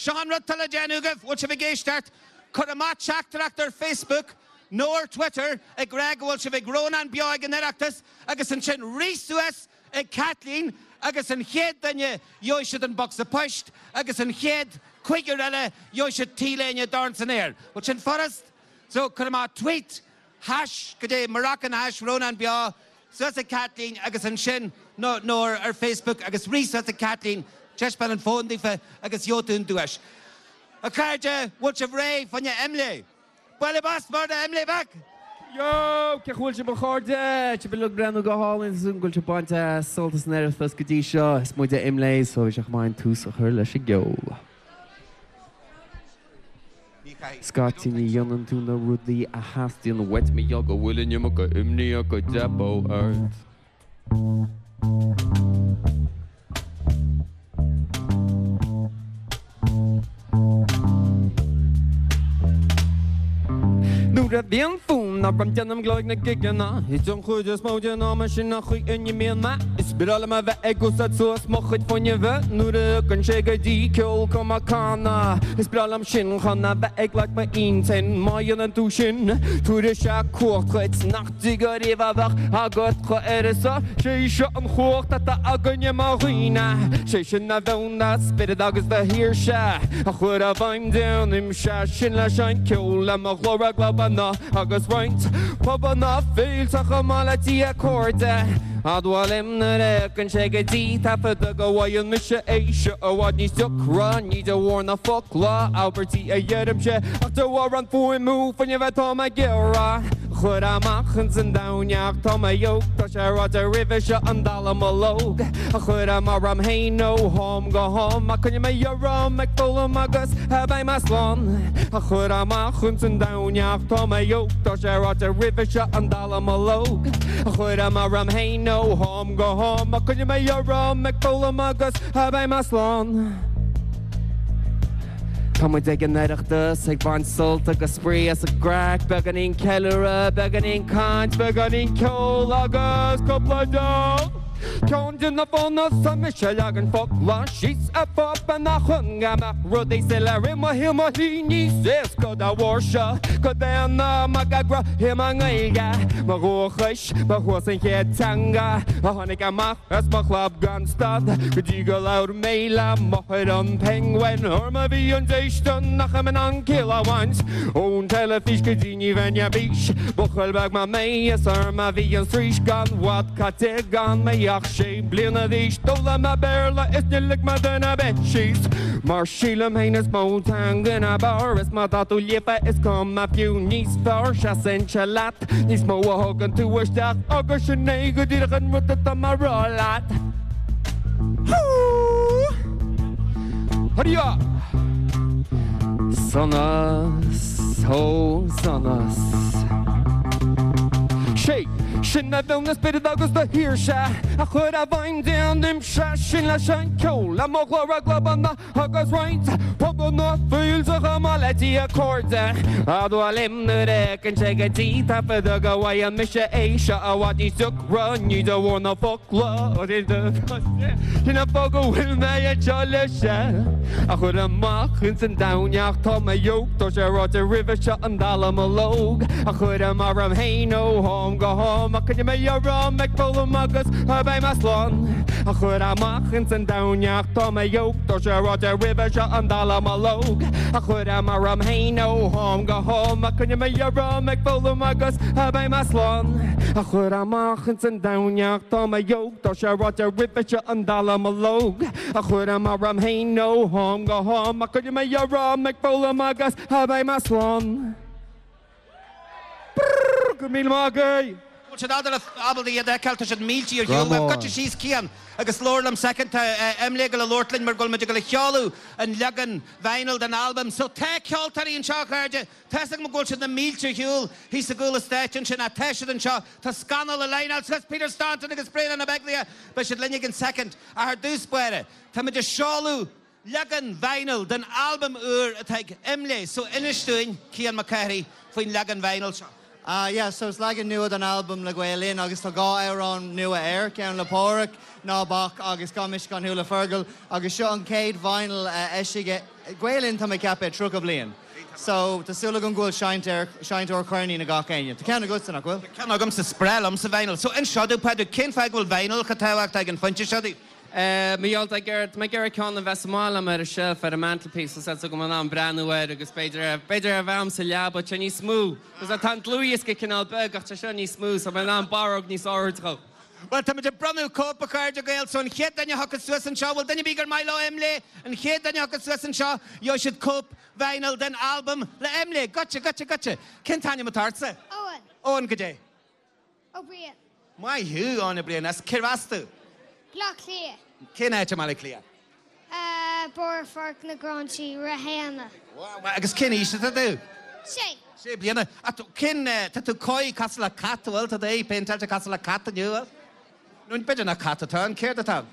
Sean Ruttala Janugov, which have a gay start. Kuramat Shaktarak Facebook, nor Twitter, a Greg Walsh of a grown and Bioig and Eractus, Agus and Shin Resuas, a Kathleen, Agus and Head, then you should unbox the pushed, Agus and Head, Quiggerella, you should Tila and your dance in air, which in Forest. So Kuramat tweet, hash, G'day, Moroccan hash, Ronan Bia, so that's a Kathleen, Agus and Shin, nor our Facebook, Agus Reese, that's a Kathleen, Cheshpan and Phone, Agus Yotun Duash. A carja, which of Ray, from your Emily. Well, the boss, more Emily back. Yo, que chwil si bachorda, ti bilog brenn go hálinn zoom gul ti bainte soltas nerfas go dí seo, is muide imlé, so is ach main tús a chur leis a go. Scotty ni yonan tú na rudí a hasti an wet mi yo go willin yum go imni go depo earth. Nura bien fun, abram janam glog na gigana. It's on goed as moja na machine goed in je meel ma. Is bidal ma ve ego sat so smog goed van je we. Nura kan shake die kul kom kana. Is bidal am shin khana ve ek like my inten mayen en tushin. Tu de sha kort het nachtiger eva wach. Ha got kho ersa. She shon kort ta agonje marina. She shin na dona spit dog is the here sha. A khura vim down im sha shin la shine kul la ma glora globana. Agus right, Pabana fails a chamalati a corda. Adwalim Narek and Shaggy Tappa the Gawayan Misha Asia, or what needs to run, need a warn a folk law, Alberti a Yerimshe, after war on for move when you've Toma Gera. Churamachans and down yak Toma Yoke, Toshara the river shot and Dalamalog. A Churamaram hey no home go home, I can you make your rum, make full of magus, have I maslon. A Churamachans and down yak Toma Yoke, Toshara the river shot and Dalamalog. A Churamaram hey no home go home, I can you make your rum, make full of magus, have I maslon. Come with taking that us, like Van Salt, like a spree as a crack, begging in Kellera, begging in Kant, begging in Kol, August, couple of dogs. Counting up on the Michelle and fuck lunch, she's up and a hungama. Rode celery, my him, my he says, go the warsha, go down the Magagra, him and my rohish, my horse and head tanga, a honeycama, as my club gun stud, could you go out maila, mohed on penguin, or my viandation, Nacham and killer ones, own telefish, could you even your beach, Buchelberg, my mayas, or my vian street gun, what cut it gun, my She blina die stola ma berla is nilik ma dana betchis. Marshila meines motangen a bar is ma datu liepa is kom ma few nis far shasen chalat. Nis mo hogan to wish that ogashane good dirgan with the tamarolat. Hurry up! Sonas, ho sonas. Shake. Shin I don't spit it August the here sha. I could have vine down them shin la shine coal. I'm a glove on the August right. Papa not feels a hamalati accord. I do a limb the deck and take a teeth after the Gawai and Misha Asia. I want you to run, you don't want to fuck lord in a fogo will may a cholisha. I could have mountains and down yak Toma Yoke, Tosha the river shot and Dalamalog. I could have maram hey no home go home. Can you make your rum, make full of muggers, by my slon? I could have mountains and down yak Toma Yoke, Tosha the river shot and Dalamalog. I could have maram hey no home go home. Can you make your rum, make full of muggers, by my slon? I could have mountains and down yak Toma Yoke, Tosha the river shot and Dalamalog. I could have maram hey no home go home. Can you make your rum, make full of muggers, by my slon? Good meal, Margay. Should other abeldi the Celtic should meal to your you. We've got she's Kian. Agus Lorlam second Emlegal Lortlin Mergul Magical Hyalu and Legan Vinyl and album. So take Hjaltari and Shaw Carja, testing Magul to the meal to Hule. He's the Gula station, Shin Ateshed and Shaw, Toscana the line out. Says Peter Staunton against Brain and Abeglia, but should Linigan second. I heard this square. Tamaja Shalu. Legan Vinyl, then album take Emle. So Inish doing Kian McCarry, Fine Legan Vinyl. Yeah, so it's like a new an album le Gaelin agus tá gá airán nua air ceann le Pádraig ná bach agus gamis gan hula fergal agus seo an céad vinyl eisige Gaelin tá me ceapé trúg a blian. So tá sula gon gúil seint or chuirní na gach aine. Tá ceanna gúil sanach bhfuil? Ceanna gom sa sprelum sa vinyl. So in seadú peidir cin feig bhfuil vinyl go táhacht ag an funte seadú. Míolta Garrett, my Garrett Con and Vesamala mar a shelf at a mantelpiece, so that's a go on brand new way agus beidir a bham sa leab, but ní smooth. Because a tant Louis ke canal bug ach ta ní smooth, so man an barog ní sortro. Well, tá muidir bromú cópa cairde gael, so an chéad daine hachas suas an seo, well, daine bígar Milo Emlé, an chéad daine hachas suas an seo, jo siad cóp vinyl den album le Emlé. Gotcha. Cin taine matartsa? Owen. Owen go dé. O'Brien. Mai hiú an O'Brien, as cirvastu. Locklear. Cin éite mala clia? Borfark na Granchi, Rahana. Agus cin ísio ta dú? Sé. Sé bliana. A tú cin, ta tú coi casla cat, well, ta dé, pentalta casla cat an you, well? Nún beidir na cat atá, an céir atá?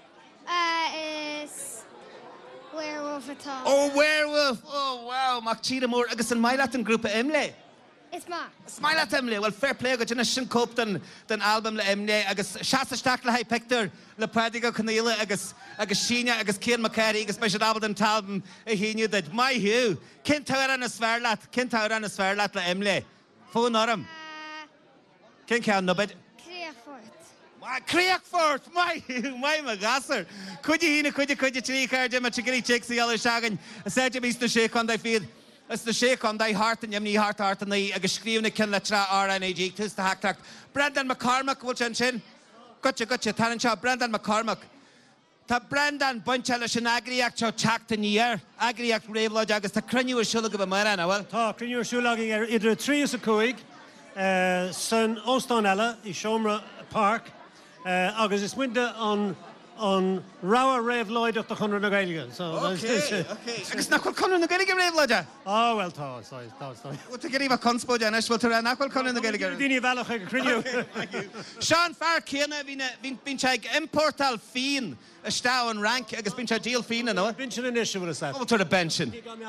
Is Werewolf atá. Oh, werewolf! Oh, wow, mach tíad mór, agus an mailat an grúpa Emlé. Is ma. Smilat Emlé, well, fair play go dina sin cóp den album le Emlé, agus seastasteach le haid pector le Pádraig Conneala, agus Síne, agus Cian McCarthy, agus bei siad abal den talbum a híniu did. Mai hiú, cin táir an a sverlat le Emlé. Fón orm. Cin ceann no bid? Creachfort, mai hiú, mai ma gasar. Cuidi hína, cuidi trí cairde, ma chigiri chicks i ala shagan, a said mís na sé con dai fiad. As the shake on thy heart and yemni heart and the screaming kin letra RNAG tis the hack. Brendan McCormack will chin. Gotcha, Tarancha, Brendan McCormack. Ta Brendan Bunchella shin agriac cho chacked in year. Agriac ravelog agus ta crenu shullag of a marana, well. Ta crenu shullagging idra trius a coig, son Ostonella, I Shomra Park, agus is winter on Rawa Rave Lloyd of the Conor na Gaeilge. So okay. Agus nachol Conor na Gaeilge Rave Lloyd. Oh well, sorry. What to get even conspo Janish will to nachol Conor na Gaeilge. Dini valach ag crinio. Thank you. Sean Farr Kiana been check importal fiin a stau and rank agus been check deal fiin no. Benchen an issue with us. Over to the benchen.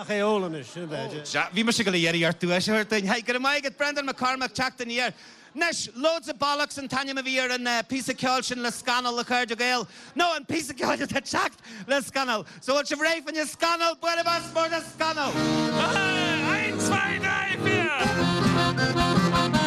Vi must go yeri artu as her thing. Hey, get my get Brendan McCormack checked in here. Nesh, loads of bollocks and Tanya Mavir and piece of Kjolshin le Scannel le Cardio Gale. No, and piece of Kjolshin that checked le Scannel. So what's your rave when you Scannel? Buena vas for the Scannel. 1, 2, 3, 4.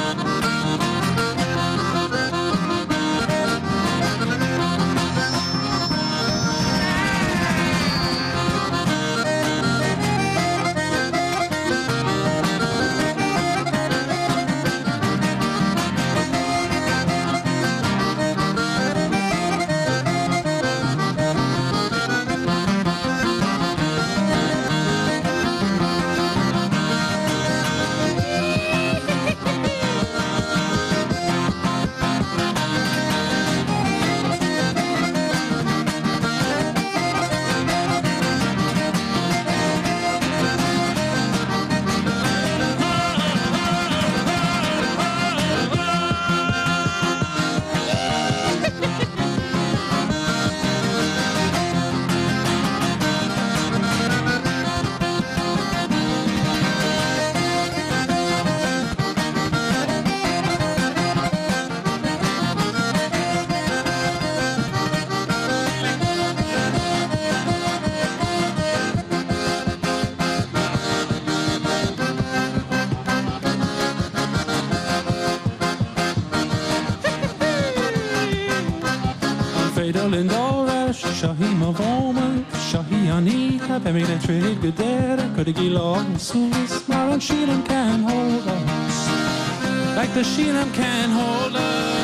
Lindora, Shahim of Omer, Shahiani, Pemina Trig, Gudera, Kudigilo, Sus, Maran Sheelam can hold us. Like the Sheelam can hold us.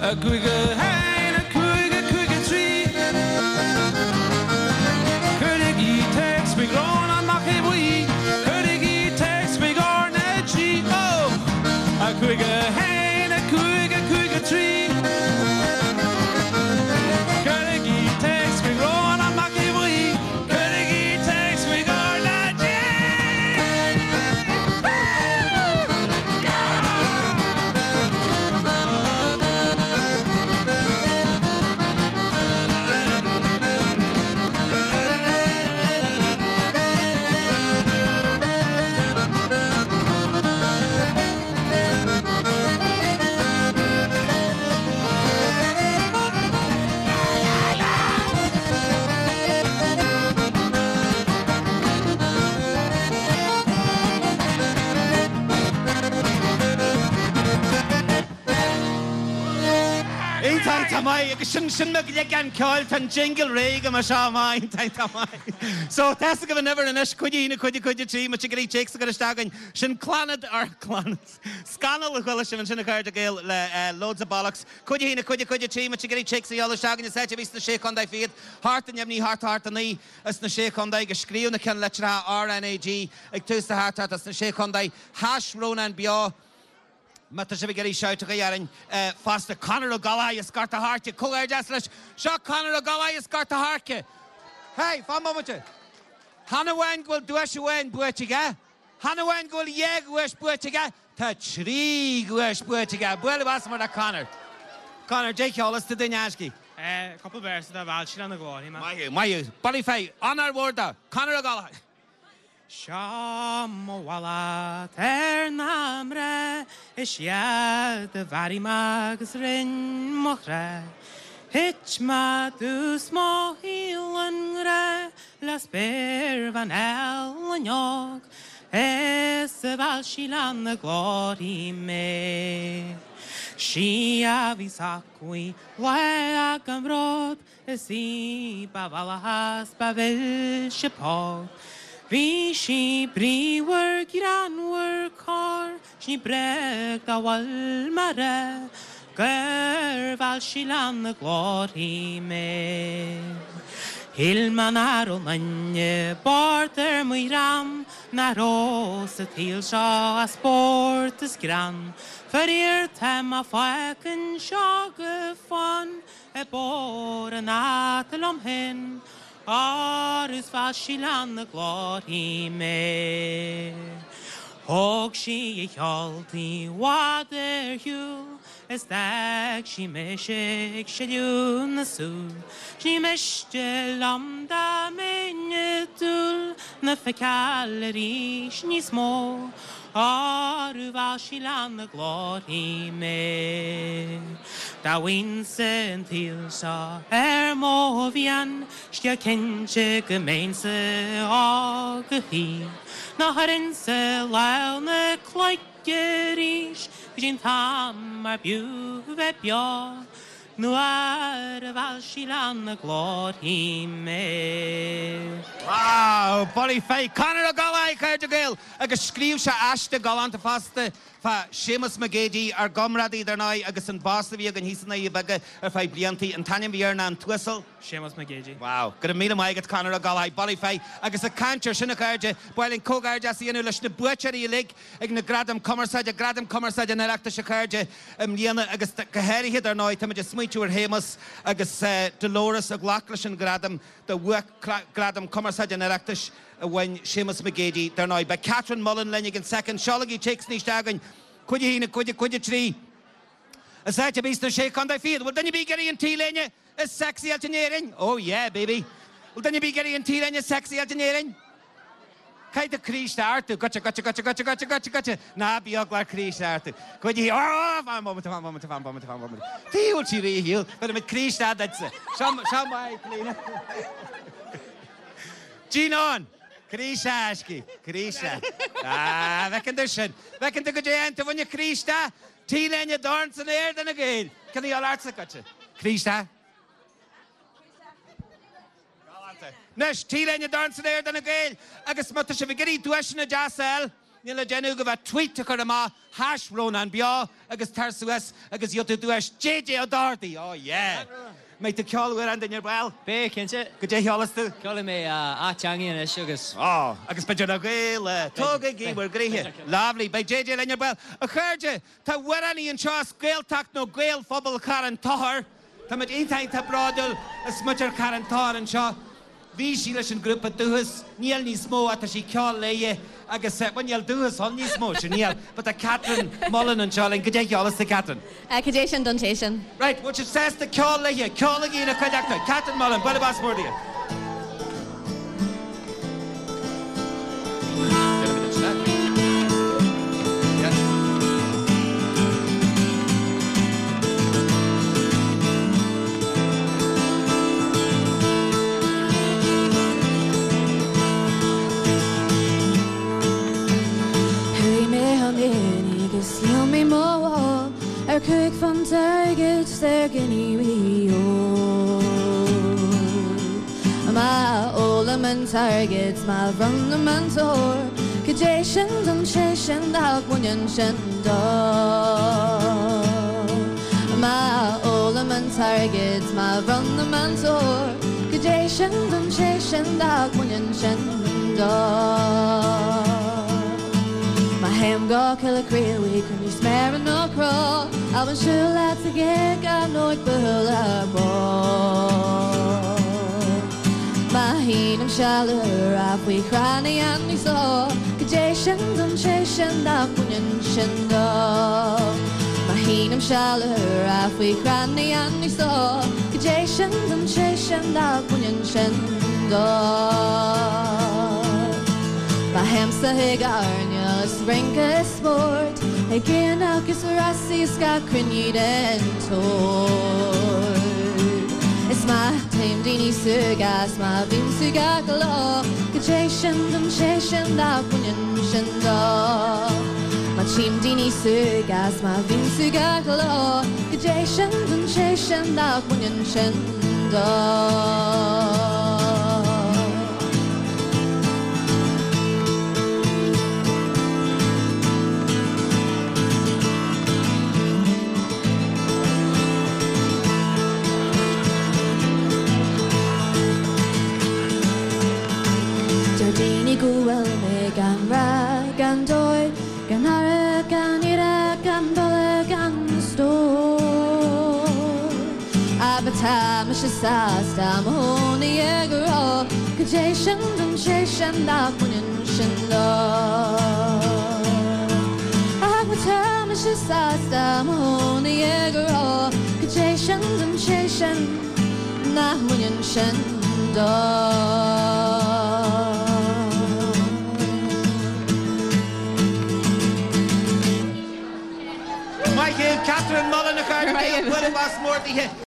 A cuige hain, a cuige tree. Curdiggy takes me grown on my wee. Curdiggy takes me gorn a tree. Oh, a cuige hain, a cuige tree. Curdiggy takes me grown on my wee. Curdiggy takes me gorn a tree. Tamai, sin me gan ceáil tan jingle réig a seáin tamai. So testa go never in is chuidína chuide trí, ma gurí takes go stagan sin clanad ar clanad. Scanal a chuile sin sinna cair a géil le loads of bollocks. Chuidína chuide trí, ma gurí takes a yalla stagan is said vís na sé chundai fiad. Hart and yemni hart and ní as na sé chundai go scríú na can letra RNAG ag tús na hart as na sé chundai hash Ronan Bia. Mata sé geí seout a dhearan fásta Conor O'Gallagher is garta harke, cóir deas leis seo Conor O'Gallagher is garta harke. Hey, fá momte. Hanna bhain ghfuil dúis bhain buirtige. Hanna bhain ghfuil dhéag uais buirtige. Tá trí uais buirtige. Buile bas mar a Conor. Conor, Jake Hollis to duine asci. Couple bears da bhil sin an na gláí man. Maiú. Bali fé, anar bhórda, Conor O'Gallagher. Sham wala namre is ja de vari mags rin mochre hitch ma dus mo hilangre las per van elnyog es val shilan the glory me she avisakui la gamrod si bavalahas bavel shipog. Vi si briwer granwer kar, si breg da walmare, gerval si lan the glory me. Hilman aro manje barter mui ram, na rosa til sa a sport is gran. För tema faken sjage fan, bor en atel om hen. Arus fashilan the glory me. Hog she yalti water you as that she meshik shilun the soon. She meshte lambda menetul na fekaleri shni small. Aru vashilan the glory me. Da winsen til sa movian stia kenche gemeense aghi. Na harense laune kleikerish vijin tam mar buve bja. Nuar vashilan the glory me. Wow, Bolly Fay, Conor O'Gallagher cairde gael agus scríú se aiste galanta fasta fa Seamus McGady ar gomradi darnai agus an basta bhí gan hísanna i bega ar fai blianti an tanim bhíarna an twistle. Seamus McGady. Wow, go míle maigad Conor O'Gallagher, Bolly Fay agus a cantir sinna cairde bhilin cógairde sa dhéanú leis na buaiteir i lig ag na gradam commerceide an eachta se cairde líana agus gohéirithe darnai tamidir smuitiú ar Hémas agus Dolores a glaclas an gradam the work gradam commerceide an eachtas when Seamus McGady darnai by Catherine Mullen Lennig in second Sholagi takes nish dagan could you tree a sight to be the shake on the field well then you be getting in tea lane is sexy engineering oh yeah baby well then you be getting in tea lane sexy engineering Kijk de Chris Arthur gotcha na bioglar Chris Arthur could you van moment die wil je hier but met Chris that's some clean Gene Krishaski, Krisha. Wekken de sin. Wekken de gejente van je Krista. Tien en je dansen eer dan again. Kan je al artsen katje? Krista. Nes tien en je dansen eer dan again. Agus moet je vergeten tussen de jasel. Níl déanú go bheith tweet chu má hash Rónan Beo agus tarsuas agus iotú dúis JJ O'Doherty. Oh, yeah. Mate the ceolhfuir an daine bhil. Bé, cinnte? Go dé cheolas tú? Ceola mé áteangaí is agus. Oh, agus beidir na gaile. Tóga gíhar gríthe. Lovely. Bei JJ leine bhil. A chuirde, tá waraní an seo scailteach nó gail phobal caran tohar. Tá mit intainn tá brádul a smuidir caran tohar an seo. Bhí sí leis an grúpa dúchas, níl ní smó a tá sí ceol léie agus bhainneal dúchas hon ní smó sin níl, but a Catherine Mullen an seolinn, go dé ceolas the Catherine. Cadéisian dontation. Right, what you says the ceol léie, ceol í na chuideachta, Catherine Mullen, bud a bas mórdia. Cuig van targets there guinea wee my oleman targets my from the mentor cajations and chasing dog winyan shendo my oleman targets my from the mentor cajations and chasing dog winyan shendo Ham go kill a creel week when you spare no crawl. I was sure that's a gig I know it will a ball. My heenum shallow up we cranny and we saw cajations and chasing that winyan shindo. My heenum shallow up we cranny and we saw cajations and chasing that winyan shindo. My hamster higarnia sprinka sport again Alcus Rassi's got crinid and tort. It's my tame dini sugas my vim sugagalo cajations and chasing that winyan shindo. My team dini sugas my vim sugagalo cajations and chasing that winyan shindo. Guel me gan ra gan doi gan ara gan ira gan dole gan sto abata mishasa sta mohoni egro kajation and chasing da kunyan shindo abata mishasa sta mohoni egro kajation and chasing da kunyan shindo. Catherine Mullen, a card, bud a bas mórdia.